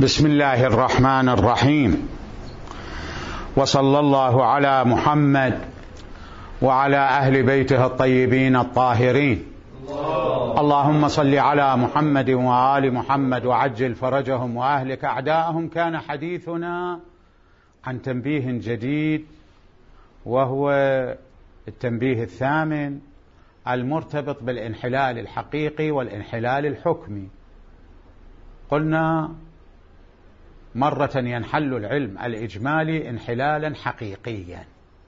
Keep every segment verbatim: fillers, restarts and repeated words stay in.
بسم الله الرحمن الرحيم، وصلى الله على محمد وعلى أهل بيته الطيبين الطاهرين. اللهم صل على محمد وآل محمد وعجل فرجهم وأهلك أعداءهم. كان حديثنا عن تنبيه جديد، وهو التنبيه الثامن المرتبط بالانحلال الحقيقي والانحلال الحكمي. قلنا مرة ينحل العلم الإجمالي انحلالا حقيقيا،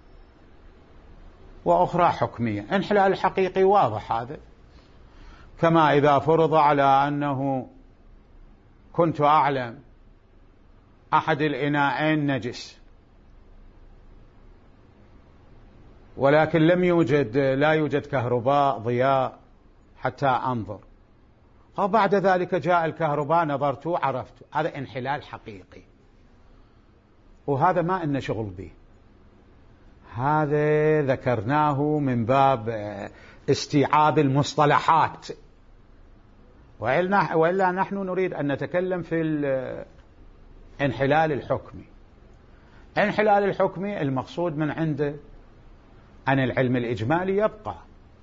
وأخرى حكميا. انحلال الحقيقي واضح، هذا كما إذا فرض على أنه كنت أعلم أحد الإناءين نجس، ولكن لم يوجد لا يوجد كهرباء ضياء حتى أنظر، وبعد ذلك جاء الكهرباء نظرت عرفت. هذا انحلال حقيقي، وهذا ما إن شغل به. هذا ذكرناه من باب استيعاب المصطلحات، وإلا نحن نريد أن نتكلم في الانحلال الحكمي. الانحلال الحكمي المقصود من عنده أن العلم الإجمالي يبقى،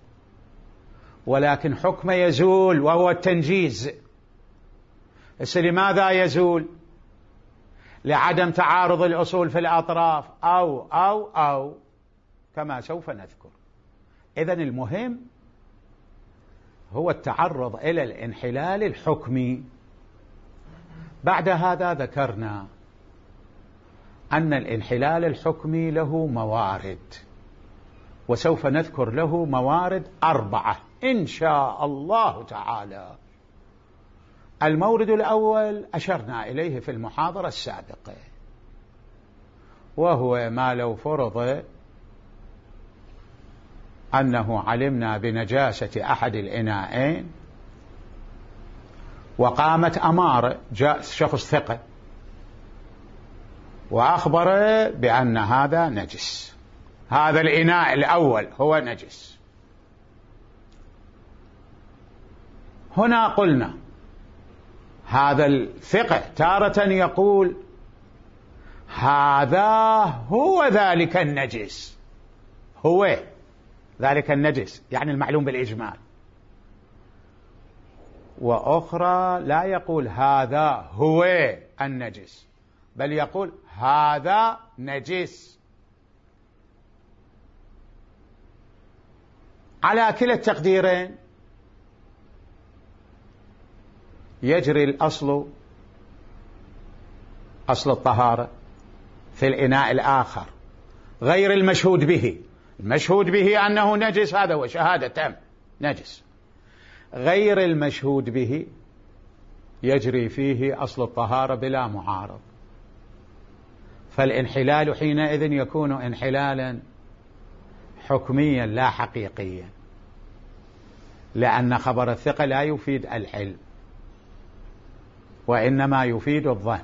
ولكن حكمه يزول، وهو التنجيز. بس لماذا يزول؟ لعدم تعارض الأصول في الأطراف، أو أو أو كما سوف نذكر. إذن المهم هو التعرض إلى الانحلال الحكمي. بعد هذا ذكرنا أن الانحلال الحكمي له موارد، وسوف نذكر له موارد أربعة إن شاء الله تعالى. المورد الأول أشرنا إليه في المحاضرة السابقة، وهو ما لو فرض أنه علمنا بنجاسة أحد الإناءين، وقامت أمارة، جاء شخص ثقة وأخبر بأن هذا نجس، هذا الإناء الأول هو نجس. هنا قلنا هذا الثقة تارة يقول هذا هو ذلك النجس، هو ذلك النجس يعني المعلوم بالإجمال، وأخرى لا يقول هذا هو النجس، بل يقول هذا نجس. على كلا التقديرين يجري الأصل، أصل الطهارة في الإناء الآخر غير المشهود به. المشهود به أنه نجس، هذا هو شهادة تام نجس. غير المشهود به يجري فيه أصل الطهارة بلا معارض، فالانحلال حينئذ يكون انحلالا حكميا لا حقيقيا، لأن خبر الثقة لا يفيد العلم، وإنما يفيد الظن.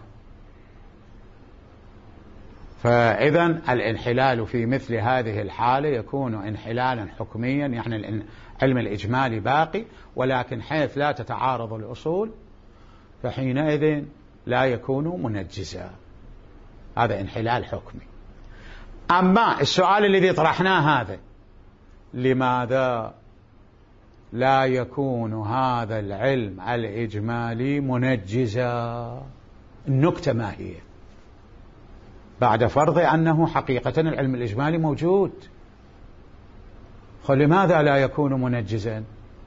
فإذا الانحلال في مثل هذه الحالة يكون انحلالا حكميا، يعني العلم الإجمالي باقي، ولكن حيث لا تتعارض الأصول فحينئذ لا يكون منجزا. هذا انحلال حكمي. أما السؤال الذي طرحناه هذا، لماذا لا يكون هذا العلم الإجمالي منجزا؟ النكتة ما هي؟ بعد فرض أنه حقيقة العلم الإجمالي موجود، لماذا لا يكون منجزا؟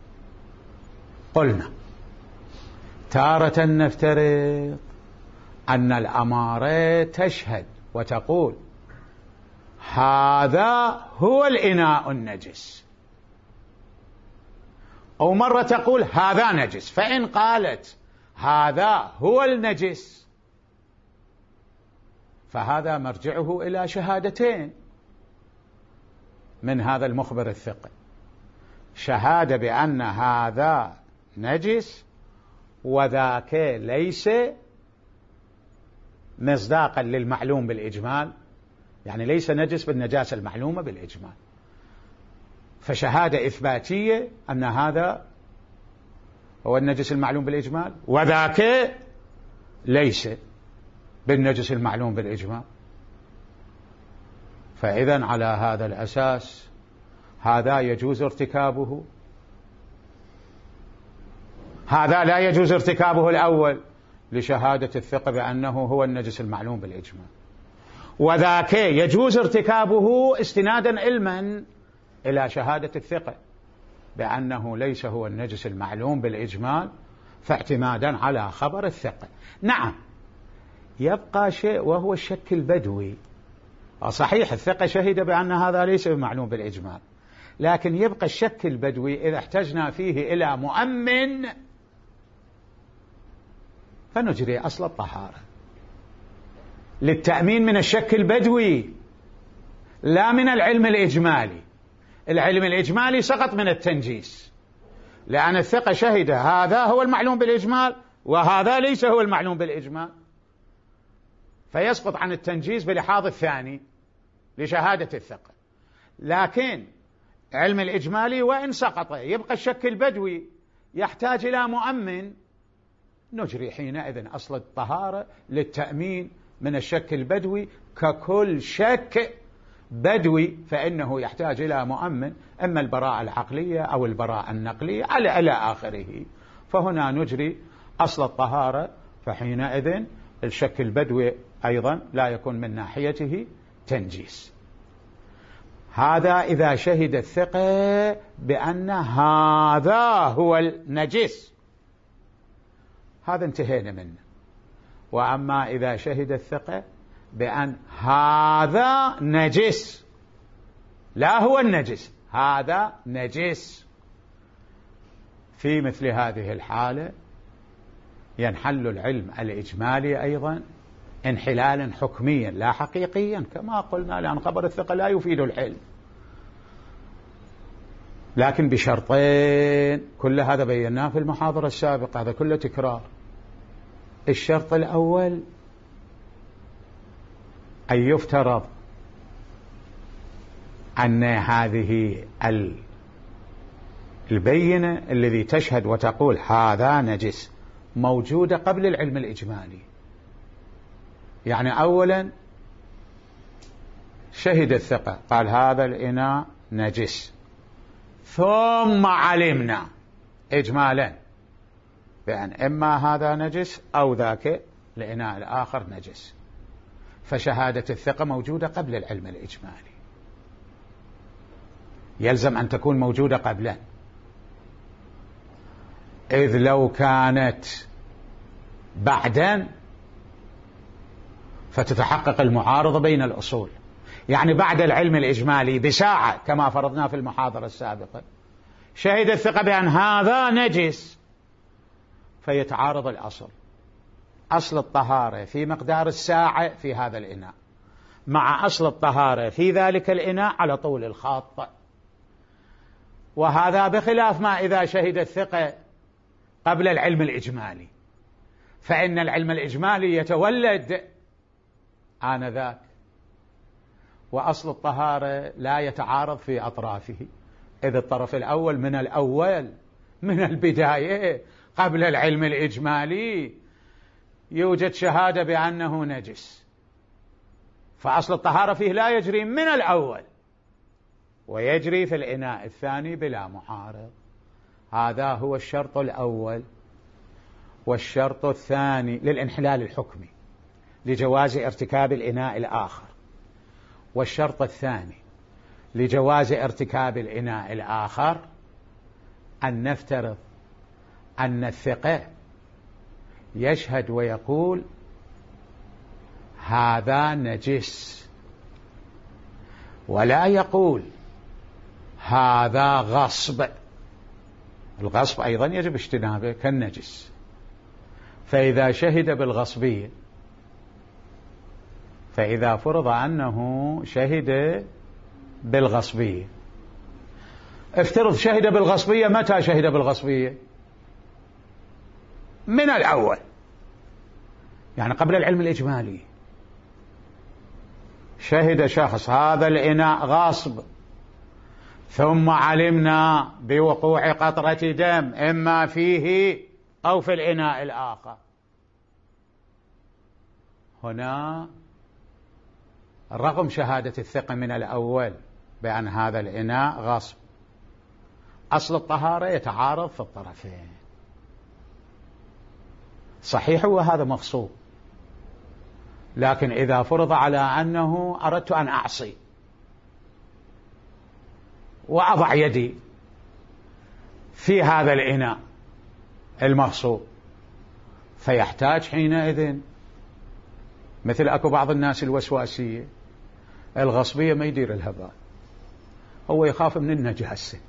قلنا تارة نفترض أن الأمارة تشهد وتقول هذا هو الإناء النجس، أو مرة تقول هذا نجس. فإن قالت هذا هو النجس فهذا مرجعه إلى شهادتين من هذا المخبر الثقة: شهادة بأن هذا نجس، وذاك ليس مصداقا للمعلوم بالإجمال، يعني ليس نجس بالنجاسة المعلومة بالإجمال. فشهادة إثباتية أن هذا هو النجس المعلوم بالإجمال، وذاك ليس بالنجس المعلوم بالإجماع. فإذن على هذا الأساس هذا يجوز ارتكابه، هذا لا يجوز ارتكابه الأول لشهادة الثقة بأنه هو النجس المعلوم بالإجماع، وذاك يجوز ارتكابه استنادا علما إلى شهادة الثقة بأنه ليس هو النجس المعلوم بالإجمال، فاعتمادا على خبر الثقة. نعم، يبقى شيء وهو الشك البدوي. صحيح الثقة شهد بأن هذا ليس بمعلوم بالإجمال، لكن يبقى الشك البدوي إذا احتجنا فيه إلى مؤمن فنجري أصل الطهارة للتأمين من الشك البدوي لا من العلم الإجمالي. العلم الإجمالي سقط من التنجيس، لأن الثقة شهد هذا هو المعلوم بالإجمال وهذا ليس هو المعلوم بالإجمال، فيسقط عن التنجيس بلحاظ الثاني لشهادة الثقة. لكن علم الإجمالي وإن سقط يبقى الشك البدوي يحتاج إلى مؤمن، نجري حينئذ أصل الطهارة للتأمين من الشك البدوي. ككل شك بدوي فإنه يحتاج إلى مؤمن، إما البراءة العقلية أو البراءة النقلية على إلى آخره. فهنا نجري أصل الطهارة، فحينئذ الشك البدوي أيضا لا يكون من ناحيته تنجيس. هذا إذا شهد الثقة بأن هذا هو النجس، هذا انتهينا منه. وأما إذا شهد الثقة بأن هذا نجس، لا هو النجس، هذا نجس، في مثل هذه الحالة ينحل العلم الإجمالي أيضا انحلالا حكميا لا حقيقيا كما قلنا، لأن خبر الثقة لا يفيد العلم، لكن بشرطين. كل هذا بيناه في المحاضرة السابقة، هذا كله تكرار. الشرط الأول أن يفترض أن هذه البينة الذي تشهد وتقول هذا نجس موجودة قبل العلم الإجمالي. يعني أولا شهد الثقة قال هذا الإناء نجس، ثم علمنا إجمالا بأن إما هذا نجس أو ذاك الإناء الآخر نجس، فشهادة الثقة موجودة قبل العلم الإجمالي، يلزم أن تكون موجودة قبله. إذ لو كانت بعدا فتتحقق المعارضة بين الأصول، يعني بعد العلم الإجمالي بساعة كما فرضنا في المحاضرة السابقة شهد الثقة بأن هذا نجس، فيتعارض الأصل، أصل الطهارة في مقدار الساعة في هذا الإناء مع أصل الطهارة في ذلك الإناء على طول الخط. وهذا بخلاف ما إذا شهد الثقة قبل العلم الإجمالي، فإن العلم الإجمالي يتولد آنذاك، وأصل الطهارة لا يتعارض في أطرافه، إذ الطرف الأول من الأول من البداية قبل العلم الإجمالي يوجد شهادة بأنه نجس، فأصل الطهارة فيه لا يجري من الأول ويجري في الإناء الثاني بلا معارض. هذا هو الشرط الأول. والشرط الثاني للانحلال الحكمي لجواز ارتكاب الإناء الآخر، والشرط الثاني لجواز ارتكاب الإناء الآخر أن نفترض أن الثقة يشهد ويقول هذا نجس، ولا يقول هذا غصب. الغصب أيضا يجب اجتنابه كالنجس. فإذا شهد بالغصبية، فإذا فرض أنه شهد بالغصبية، افترض شهد بالغصبية. متى شهد بالغصبية؟ من الأول، يعني قبل العلم الإجمالي. شهد شخص هذا الإناء غاصب، ثم علمنا بوقوع قطرة دم إما فيه أو في الإناء الآخر، هنا رغم شهادة الثقة من الأول بأن هذا الإناء غصب، أصل الطهارة يتعارض في الطرفين. صحيح وهذا مغصوب، لكن إذا فرض على أنه أردت أن أعصي وأضع يدي في هذا الإناء المغصوب، فيحتاج حينئذ، مثل أكو بعض الناس الوسواسية الغصبية ما يدير الهباء، هو يخاف من النجاسة،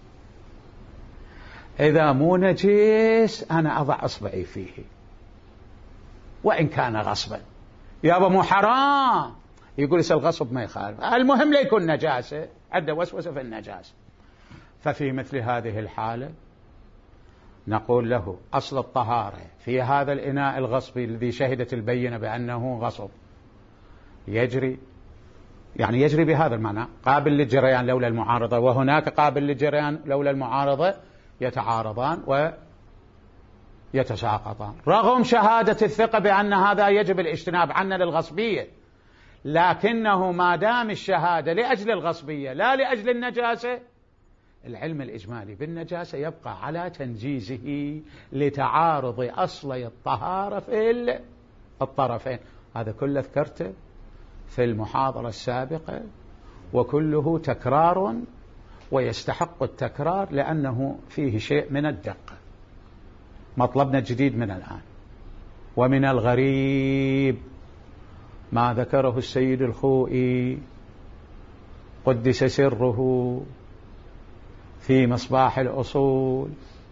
إذا مو نجيس أنا أضع أصبعي فيه وإن كان غصبا، يابا مو حرام، يقول الغصب ما يخالف، المهم لا يكون نجاسة، عنده وسوسة في النجاسة. ففي مثل هذه الحالة نقول له أصل الطهارة في هذا الإناء الغصبي الذي شهدت البينة بأنه غصب يجري، يعني يجري بهذا المعنى قابل للجريان لولا المعارضة، وهناك قابل للجريان لولا المعارضة، يتعارضان ويتساقطان رغم شهادة الثقة بأن هذا يجب الاجتناب عنه للغصبية، لكنه ما دام الشهادة لأجل الغصبية لا لأجل النجاسة، العلم الإجمالي بالنجاسة يبقى على تنجيزه لتعارض أصلي الطهارة في الطرفين. هذا كله ذكرته في المحاضرة السابقة، وكله تكرار ويستحق التكرار لأنه فيه شيء من الدقة. مطلبنا الجديد من الآن، ومن الغريب ما ذكره السيد الخوئي قدس سره في مصباح الأصول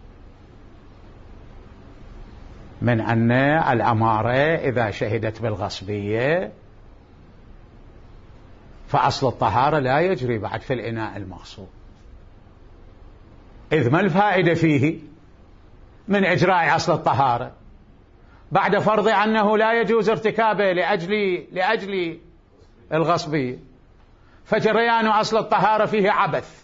من أن الأمارة إذا شهدت بالغصبية فأصل الطهارة لا يجري بعد في الإناء المغصوب، إذ ما الفائدة فيه من إجراء أصل الطهارة بعد فرض أنه لا يجوز ارتكابه لأجل, لأجل الغصبية، فجريان أصل الطهارة فيه عبث،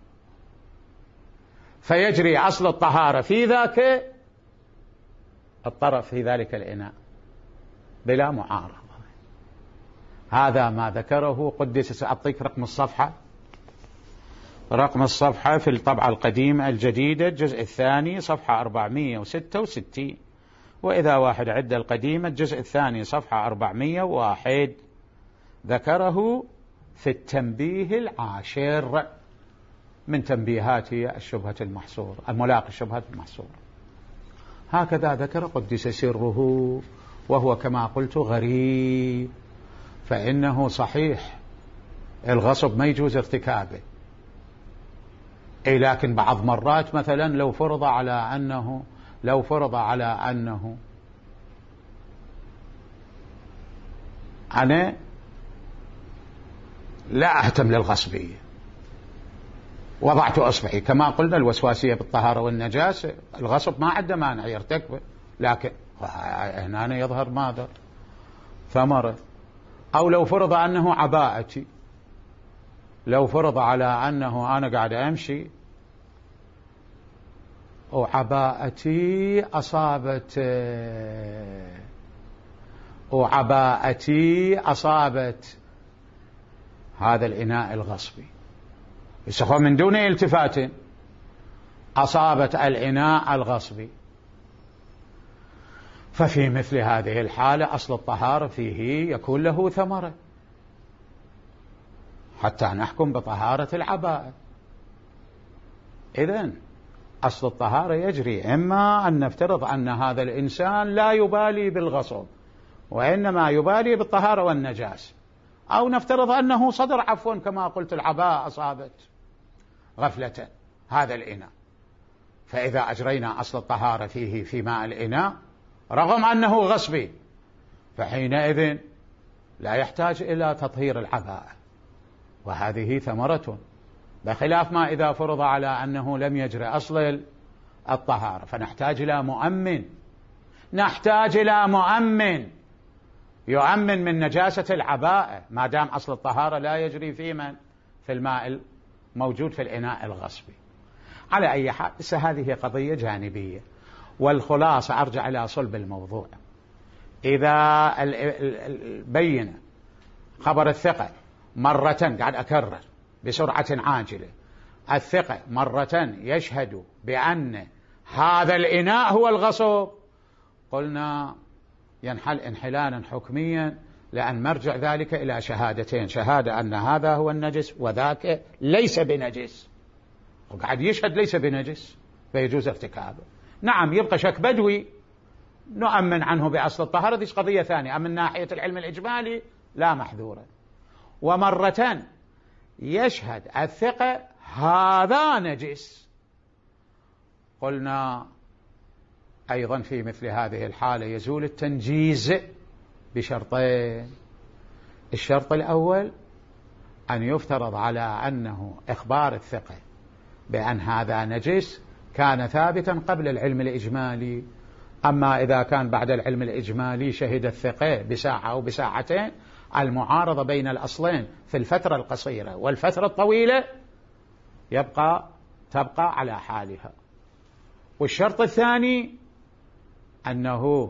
فيجري أصل الطهارة في ذاك الطرف في ذلك الإناء بلا معارضة. هذا ما ذكره قدس. أعطيك رقم الصفحة، رقم الصفحة في الطبعة القديمة الجديدة الجزء الثاني صفحة أربعمائة وستة وستين، وإذا واحد عد القديمة الجزء الثاني صفحة أربعمائة وواحد، ذكره في التنبيه العاشر من تنبيهات الشبهة المحصورة، الملاقي الشبهة المحصورة. هكذا ذكر قدس سره، وهو كما قلت غريب، فإنه صحيح الغصب ما يجوز ارتكابه، أي لكن بعض مرات مثلا لو فرض على أنه لو فرض على أنه أنا لا أهتم للغصبية، وضعت أصبعي كما قلنا الوسواسية بالطهارة والنجاسة، الغصب ما عنده مانع يرتكبه، لكن هنا يظهر ماذا؟ ثمرة. أو لو فرض أنه عباءتي، لو فرض على أنه أنا قاعد أمشي وعباءتي أصابت وعباءتي أصابت هذا الإناء الغصبي، يسخون من دون التفات، أصابت الإناء الغصبي، ففي مثل هذه الحالة أصل الطهارة فيه يكون له ثمرة حتى نحكم بطهارة العباءة. إذن أصل الطهارة يجري، إما أن نفترض أن هذا الإنسان لا يبالي بالغصب وإنما يبالي بالطهارة والنجاسة، أو نفترض أنه صدر عفوا كما قلت العباءة أصابت غفلة هذا الإناء، فإذا أجرينا أصل الطهارة فيه في ماء الإناء رغم أنه غصبي، فحينئذ لا يحتاج إلى تطهير العباءة، وهذه ثمرة، بخلاف ما إذا فرض على أنه لم يجري أصل الطهارة، فنحتاج إلى مؤمن، نحتاج إلى مؤمن يؤمن من نجاسة العباءة ما دام أصل الطهارة لا يجري في من في الماء موجود في الإناء الغصبي. على أي حال هذه قضية جانبية، والخلاصة أرجع إلى صلب الموضوع. إذا البينة خبر الثقة مرة، قاعد أكرر بسرعة عاجلة، الثقة مرة يشهد بأن هذا الإناء هو الغصب، قلنا ينحل انحلالا حكميا، لأن مرجع ذلك إلى شهادتين: شهادة أن هذا هو النجس وذاك ليس بنجس، وقاعد يشهد ليس بنجس فيجوز ارتكابه. نعم يبقى شك بدوي نؤمن عنه بأصل الطهارة، دي قضية ثانية، أما من ناحية العلم الإجمالي لا محذورا. ومرة يشهد الثقة هذا نجس، قلنا أيضا في مثل هذه الحالة يزول التنجيز بشرطين: الشرط الأول أن يفترض على أنه إخبار الثقة بأن هذا نجس كان ثابتا قبل العلم الإجمالي، أما إذا كان بعد العلم الإجمالي شهد الثقة بساعة أو بساعتين، المعارضة بين الأصلين في الفترة القصيرة والفترة الطويلة يبقى تبقى على حالها. والشرط الثاني أنه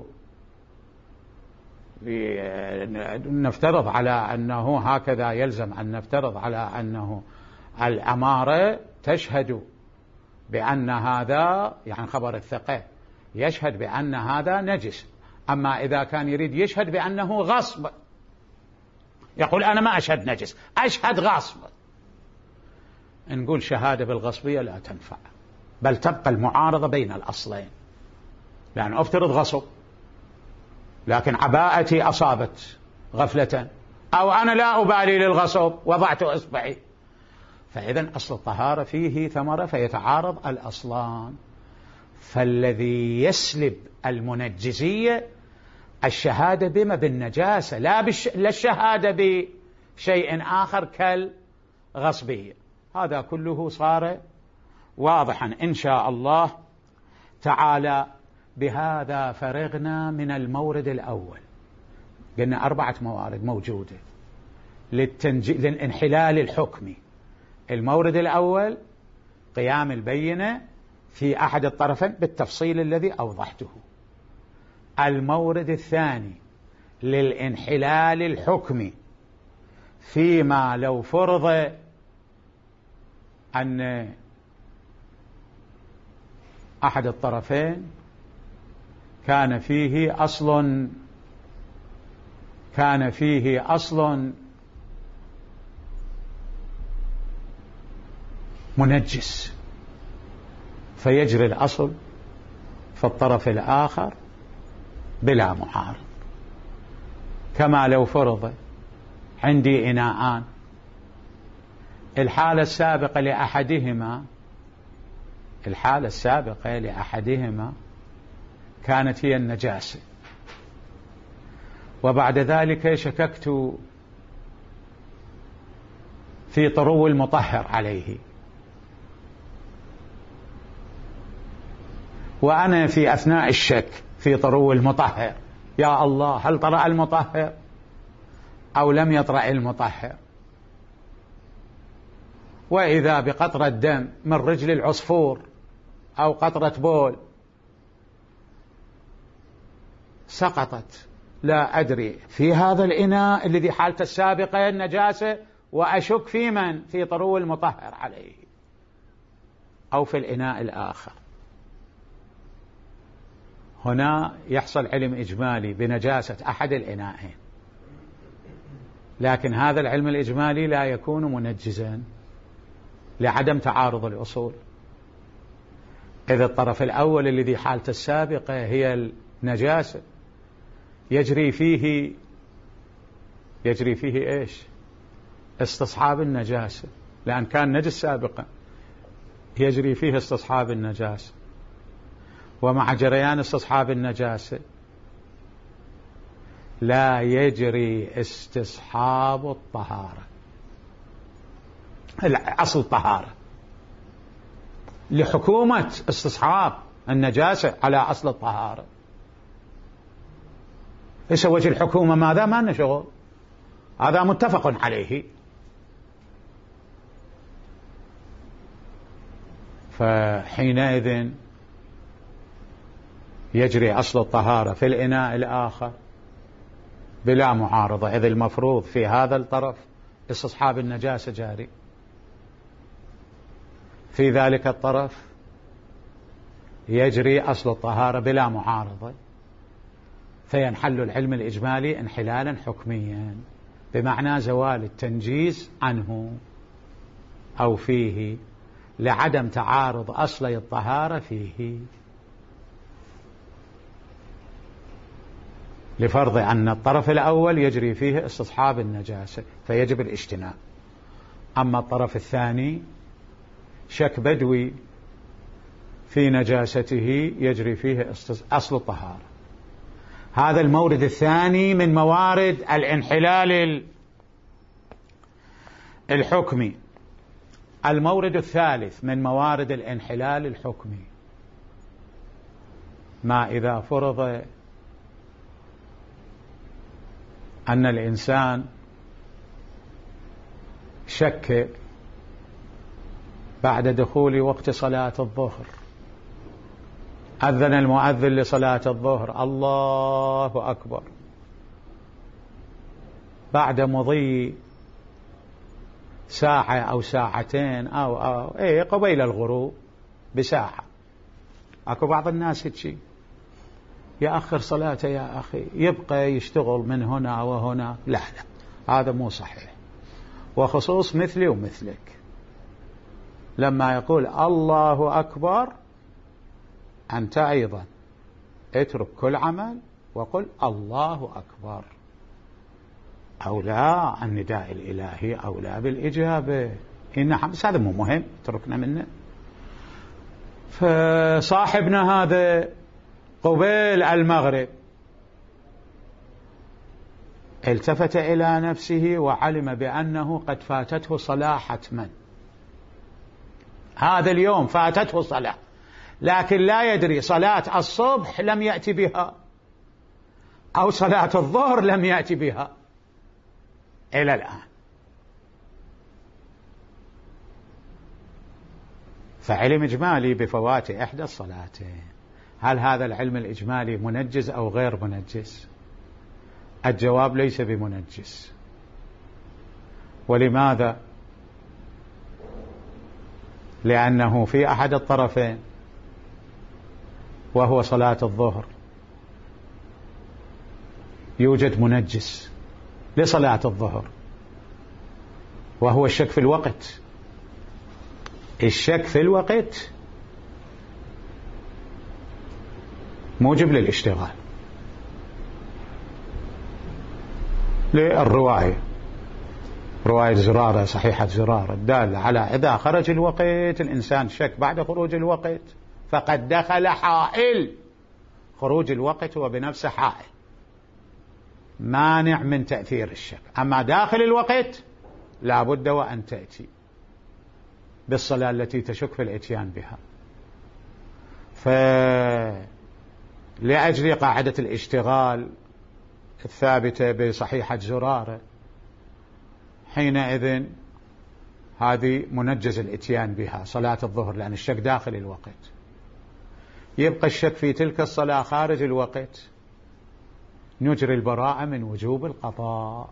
نفترض على أنه هكذا يلزم أن نفترض على أنه الأمارة تشهد بأن هذا، يعني خبر الثقة يشهد بأن هذا نجس، أما إذا كان يريد يشهد بأنه غصب، يقول أنا ما أشهد نجس أشهد غصب، نقول شهادة بالغصبية لا تنفع، بل تبقى المعارضة بين الأصلين، لأن أفترض غصب لكن عباءتي أصابت غفلة، أو أنا لا أبالي للغصب وضعت إصبعي، فإذن أصل الطهارة فيه ثمرة فيتعارض الأصلان. فالذي يسلب المنجزية الشهادة بما بالنجاسة، لا, بالش... لا الشهادة بشيء آخر كالغصبية. هذا كله صار واضحا إن شاء الله تعالى. بهذا فرغنا من المورد الأول، قلنا أربعة موارد موجودة للتنج... للانحلال الحكمي. المورد الأول قيام البينة في أحد الطرفين بالتفصيل الذي أوضحته. المورد الثاني للانحلال الحكمي فيما لو فرض أن أحد الطرفين كان فيه أصل كان فيه أصل منجس، فيجري الأصل في الطرف الآخر بلا معارض. كما لو فرض عندي إناءان، الحالة السابقة لأحدهما الحالة السابقة لأحدهما كانت هي النجاسة، وبعد ذلك شككت في طرو المطهر عليه، وأنا في أثناء الشك في طرو المطهر، يا الله هل طرأ المطهر أو لم يطرأ المطهر؟ وإذا بقطرة دم من رجل العصفور أو قطرة بول سقطت، لا أدري في هذا الإناء الذي حالته السابقة النجاسة، وأشك في من؟ في طرو المطهر عليه أو في الإناء الآخر. هنا يحصل علم إجمالي بنجاسة أحد الإناءين، لكن هذا العلم الإجمالي لا يكون منجزا لعدم تعارض الأصول. إذا الطرف الأول الذي حالته السابقة هي النجاسة يجري فيه يجري فيه إيش؟ استصحاب النجاسة، لأن كان نجس سابقا يجري فيه استصحاب النجاسة، ومع جريان استصحاب النجاسة لا يجري استصحاب الطهارة، أصل الطهارة لحكومة استصحاب النجاسة على أصل الطهارة. إيش وجه الحكومة؟ ماذا؟ ما لنا شغل، هذا متفق عليه. فحينئذ يجري أصل الطهارة في الإناء الآخر بلا معارضة، إذ المفروض في هذا الطرف استصحاب النجاسة جاري، في ذلك الطرف يجري أصل الطهارة بلا معارضة، فينحل العلم الإجمالي انحلالا حكميا بمعنى زوال التنجيز عنه أو فيه لعدم تعارض أصلي الطهارة فيه، لفرض أن الطرف الأول يجري فيه استصحاب النجاسة فيجب الاجتناب، أما الطرف الثاني شك بدوي في نجاسته يجري فيه أصل الطهارة. هذا المورد الثاني من موارد الانحلال الحكمي. المورد الثالث من موارد الانحلال الحكمي ما إذا فرض أن الإنسان شك بعد دخول وقت صلاة الظهر، أذن المؤذن لصلاة الظهر الله أكبر، بعد مضي ساعة أو ساعتين أو, أو إيه قبيل الغروب بساعة، أكو بعض الناس هيك يأخر صلاته يا أخي، يبقى يشتغل من هنا وهنا، لا لا هذا مو صحيح، وخصوص مثلي ومثلك لما يقول الله أكبر أنت أيضا اترك كل عمل وقل الله أكبر، أولى النداء الإلهي أولى بالإجابة، إن بس هذا مو مهم تركنا منه. فصاحبنا هذا قبيل المغرب التفت إلى نفسه وعلم بأنه قد فاتته صلاة حتما، هذا اليوم فاتته صلاة، لكن لا يدري صلاة الصبح لم يأتي بها أو صلاة الظهر لم يأتي بها إلى الآن، فعلم إجمالي بفوات إحدى الصلاتين. هل هذا العلم الإجمالي منجز أو غير منجز؟ الجواب ليس بمنجز. ولماذا؟ لأنه في أحد الطرفين وهو صلاة الظهر يوجد منجز لصلاة الظهر وهو الشك في الوقت. الشك في الوقت موجب للاشتغال للرواية، رواية زرارة صحيحة زرارة الدالة على إذا خرج الوقت الإنسان شك بعد خروج الوقت فقد دخل حائل، خروج الوقت هو بنفسه حائل مانع من تأثير الشك، أما داخل الوقت لا بد وأن تأتي بالصلاة التي تشك في الاتيان بها. فلأجل قاعدة الاشتغال الثابتة بصحيحة زرارة حينئذ هذه منجز الاتيان بها صلاة الظهر لأن الشك داخل الوقت، يبقى الشك في تلك الصلاة خارج الوقت، نجري البراءة من وجوب القضاء،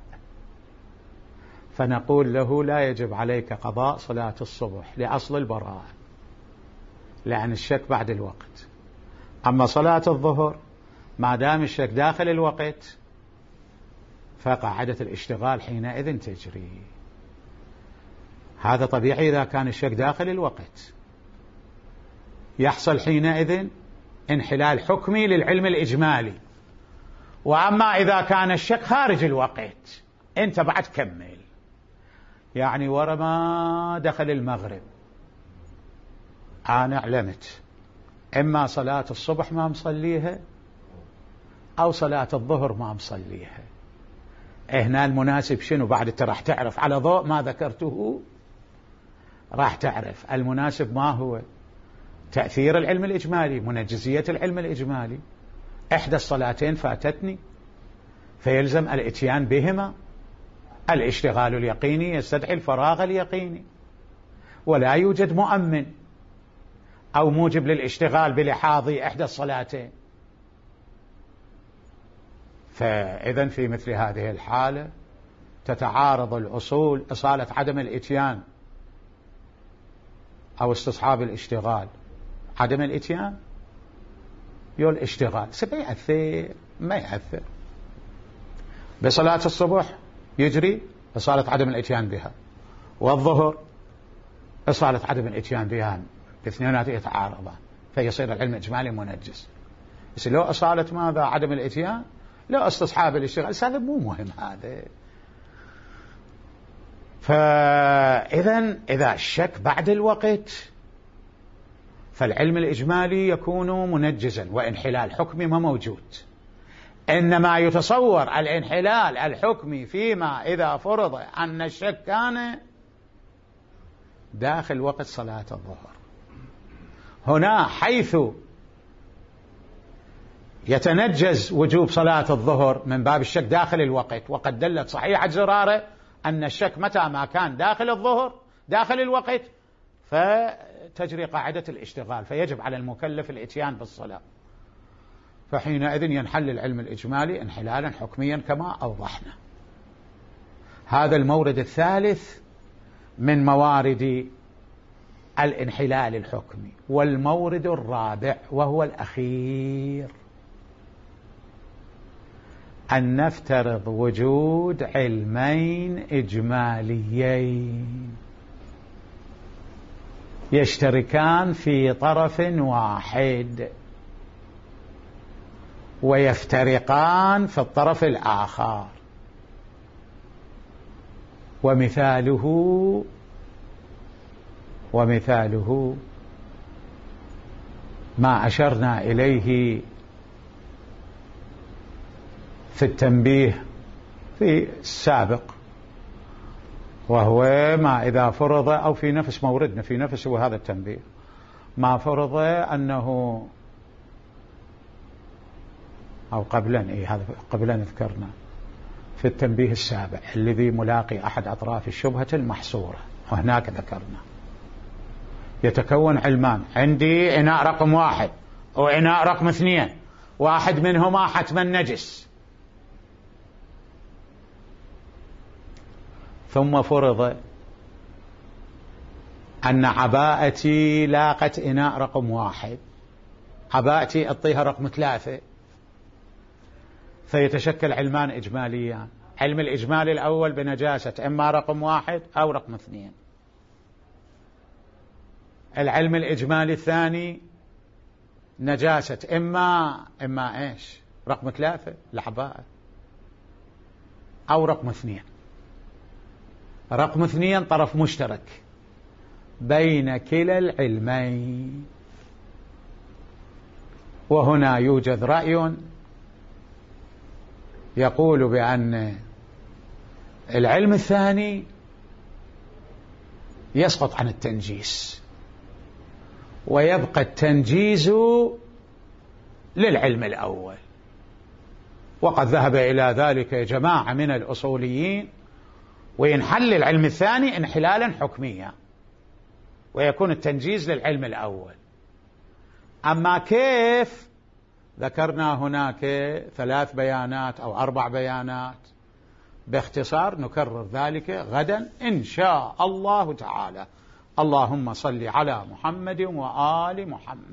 فنقول له لا يجب عليك قضاء صلاة الصبح لأصل البراءة لأن الشك بعد الوقت، أما صلاة الظهر ما دام الشك داخل الوقت فقاعدة الاشتغال حينئذ تجري. هذا طبيعي إذا كان الشك داخل الوقت، يحصل حينئذ انحلال حكمي للعلم الإجمالي. وأما إذا كان الشك خارج الوقت أنت بعد كمل، يعني ورا ما دخل المغرب أنا علمت إما صلاة الصبح ما مصليها أو صلاة الظهر ما مصليها، هنا المناسب شنو؟ بعد انت راح تعرف على ضوء ما ذكرته راح تعرف المناسب ما هو تأثير العلم الإجمالي، منجزية العلم الإجمالي. إحدى الصلاتين فاتتني فيلزم الاتيان بهما، الاشتغال اليقيني يستدعي الفراغ اليقيني، ولا يوجد مؤمن أو موجب للاشتغال بلحاظ إحدى الصلاتين، فإذن في مثل هذه الحالة تتعارض الأصول: إصالة عدم الإتيان أو استصحاب الاشتغال. عدم الإتيان يو الاشتغال سيأثر ما يأثر. بصلاة الصبح يجري إصالة عدم الإتيان بها، والظهر إصالة عدم الإتيان بها، الاثنينات يتعارضان، فيصير العلم الإجمالي منجس. بس لو إصالة ماذا؟ عدم الإتيان، لو استصحاب الاشتغال، هذا مو مهم هذا. فإذا إذا الشك بعد الوقت فالعلم الإجمالي يكون منجزا، وانحلال حكمي ما موجود. إنما يتصور الانحلال الحكمي فيما إذا فرض أن الشك كان داخل وقت صلاة الظهر. هنا حيث يتنجز وجوب صلاة الظهر من باب الشك داخل الوقت، وقد دلت صحيحة زرارة أن الشك متى ما كان داخل الظهر داخل الوقت فتجري قاعدة الاشتغال، فيجب على المكلف الاتيان بالصلاة. فحينئذ ينحل العلم الإجمالي انحلالا حكميا كما أوضحنا. هذا المورد الثالث من موارد الانحلال الحكمي. والمورد الرابع وهو الأخير أن نفترض وجود علمين إجماليين يشتركان في طرف واحد ويفترقان في الطرف الآخر. ومثاله ومثاله ما أشرنا إليه في التنبيه في السابق، وهو ما إذا فرض، أو في نفس موردنا في نفس هذا التنبيه، ما فرض أنه، أو قبلا إيه هذا قبلا ذكرنا في التنبيه السابع الذي ملاقي أحد أطراف الشبهة المحصورة، وهناك ذكرنا يتكون علمان: عندي إناء رقم واحد وإناء رقم اثنين، واحد منهما حتما نجس، ثم فرض أن عباءتي لاقت إناء رقم واحد، عباءتي أعطيها رقم ثلاثة، فيتشكل علمان إجماليان. علم الإجمالي الأول بنجاسة إما رقم واحد أو رقم اثنين. العلم الإجمالي الثاني نجاسة إما إما إيش رقم ثلاثة العباءة، أو رقم اثنين. رقم اثنين طرف مشترك بين كلا العلمين. وهنا يوجد رأي يقول بأن العلم الثاني يسقط عن التنجيس ويبقى التنجيز للعلم الأول، وقد ذهب إلى ذلك جماعة من الأصوليين، وينحل العلم الثاني انحلالا حكميا ويكون التنجيز للعلم الأول. أما كيف؟ ذكرنا هناك ثلاث بيانات أو أربع بيانات، باختصار نكرر ذلك غدا إن شاء الله تعالى. اللهم صل على محمد وآل محمد.